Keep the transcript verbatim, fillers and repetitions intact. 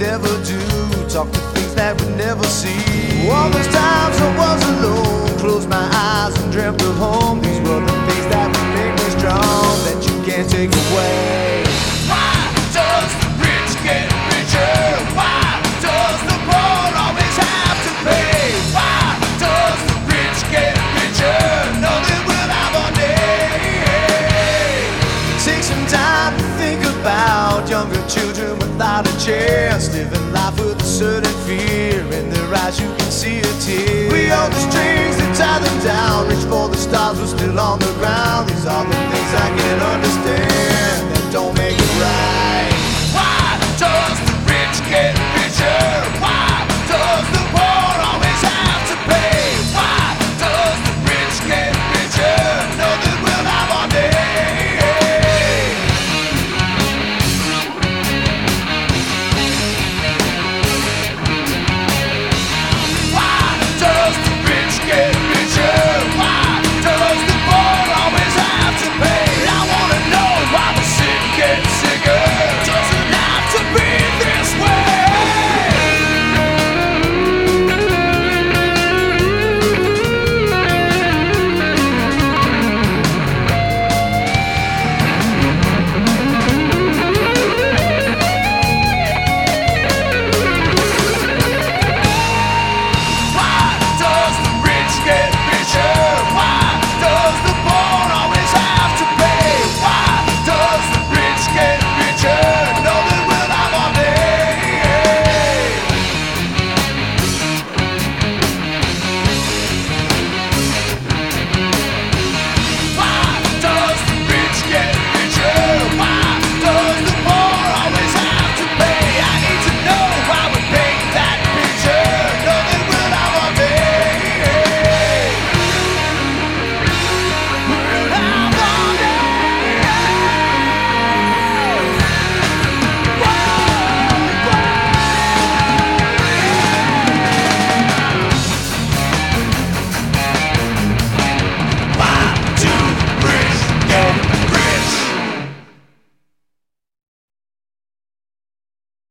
never do, talk to things that we never see. All those times I was alone, closed my eyes and dreamt of home. These were the things that would make me strong, that you can't take away. Why does the rich get richer? Why does the poor always have to pay? Why does the rich get richer? Know that we'll have one day. Take some time to think about younger children without a chance, living life with a certain fear. In their eyes you can see a tear. We own the strings that tie them down, reach for the stars, we're still on the ground. These are the things I can't understand.